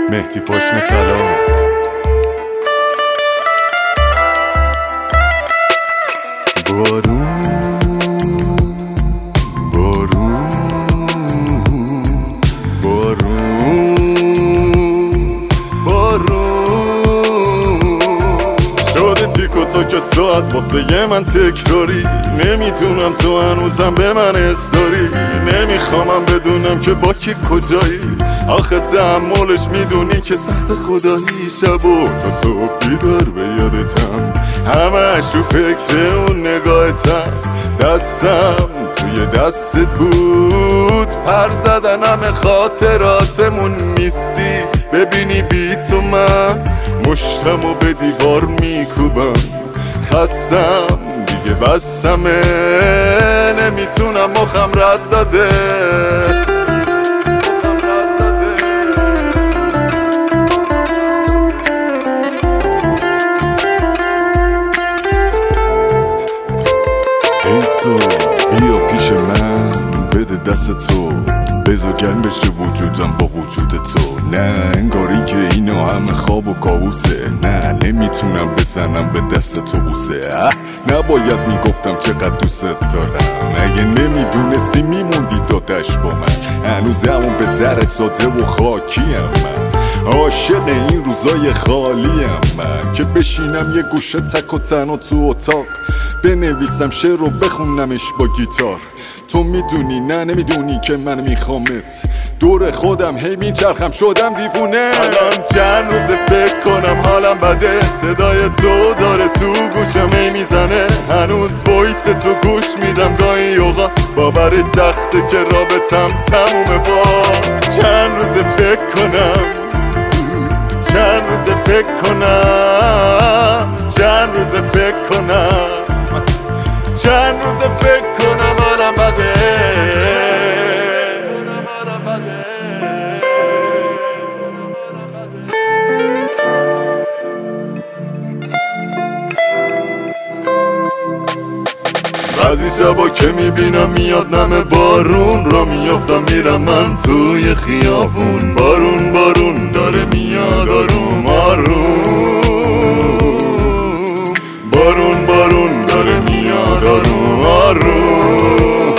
مهدی پشم طلا. بارون بارون بارون بارون شده تیک و تاک ساعت واسه من تکراری. نمیتونم تو هنوزم به من استاری. نمیخوامم بدونم که با کی کجایی. آخه تحملش میدونی که سخت خدایی. شب و تا صبح بیدار به یادتم، همش رو فکر اون نگاهتم. دستم توی دستت بود، پر زدن همه خاطراتمون نیستی. ببینی بی تو من مشتمو به دیوار میکوبم. خستم دیگه بسمه، نمیتونم مخم رد داده. ای تو بیا پیش من، بده دست تو، بذار گرم بشه وجودم با وجود تو. نه انگاری که اینو همه خواب و کابوسه. نه نمیتونم بزنم به دست تو بوسه. نباید میگفتم چقدر دوست دارم. اگه نمیدونستی میموندی دادش با من. هنوز همون پسر ساده و خاکیم من. عاشق این روزای خالیم من، که بشینم یه گوشه تک و تنها تو اتاق، بنویسم شعر و بخونمش با گیتار. تو میدونی نه نمیدونی که من میخوامت. دور خودم هی میچرخم شدم دیوونه. الان چند روز فکر کنم حالم بده. صدای تو داره تو گوشم هی میزنه. هنوز وایس تو گوش میدم گاهی اوقات. باورش سخته که رابطم تمومه. با چند روز فکر کنم، چند روز فکر کنم، چند روز فکر کنم، چند روز فکر کنم حالم بده. بعضی شبا که میبینم میاد نم بارون، را میافتم میرم من توی خیابون. بارون بارون داره میاد آروم آروم. بارون بارون داره میاد آروم آروم.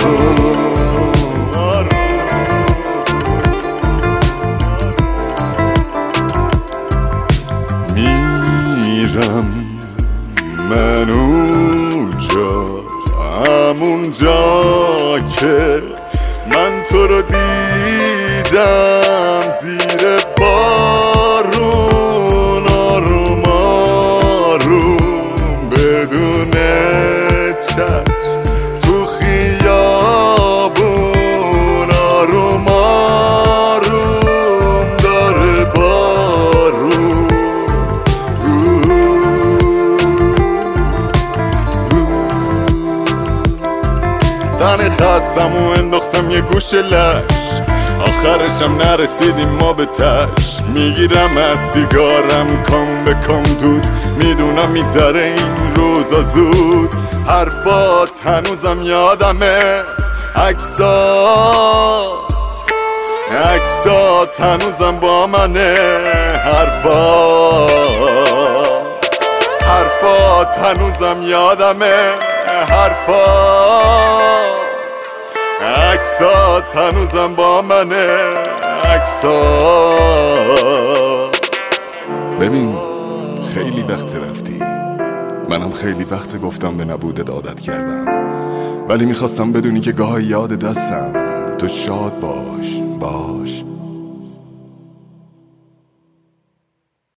میرم من اونجا، همونجا که من تو رو دیدم زیر بارون. آروم آروم بدون چتر تو خیابون. آروم آروم داره بارون. تن خستم و انداختم یه گوشه لش. آخرشم نرسیدیم ما به تش. میگیرم از سیگارم کام به کام دود. میدونم میگذره این روزا زود. حرفات هنوزم یادمه، عکسات هنوزم با منه. حرفات هنوزم یادمه. عکسات هنوزم با منه. عکسات. ببین خیلی وقت رفتی، منم خیلی وقت گفتم به نبودت عادت کردم. ولی میخواستم بدونی که گاهی یاد دستم. تو شاد باش باش